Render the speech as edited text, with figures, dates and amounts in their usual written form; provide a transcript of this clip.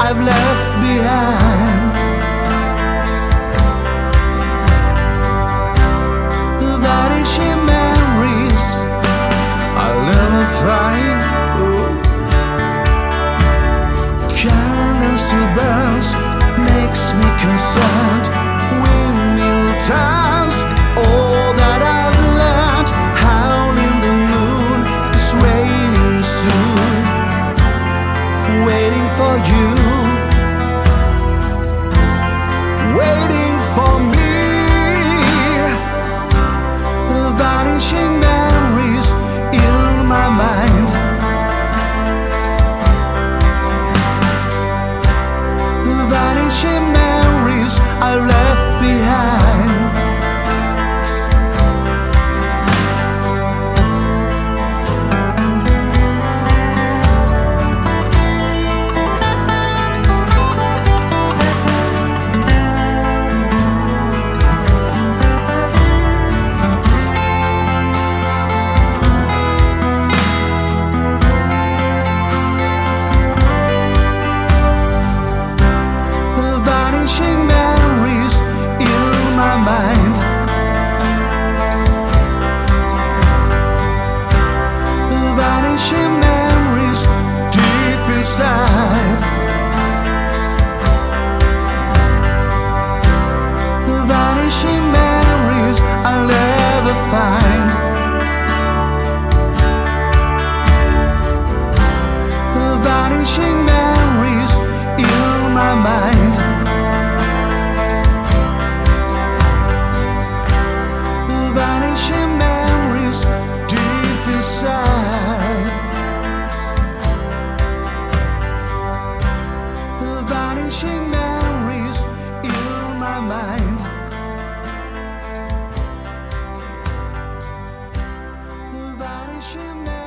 I've left behind. Vanishing memories I'll never find. Candle still burns, makes me concerned. Windmill turns, all that I've learned. Howling the moon is waiting soon, waiting for you, waiting for me. Vanishing memories in my mind. Vanishing memories I left behind. Vanishing memories in my mind. Vanishing memories deep inside. Vanishing memories I'll never find. Vanishing memories in my mind. Vanishing memories deep inside. Vanishing memories in my mind. Vanishing memories.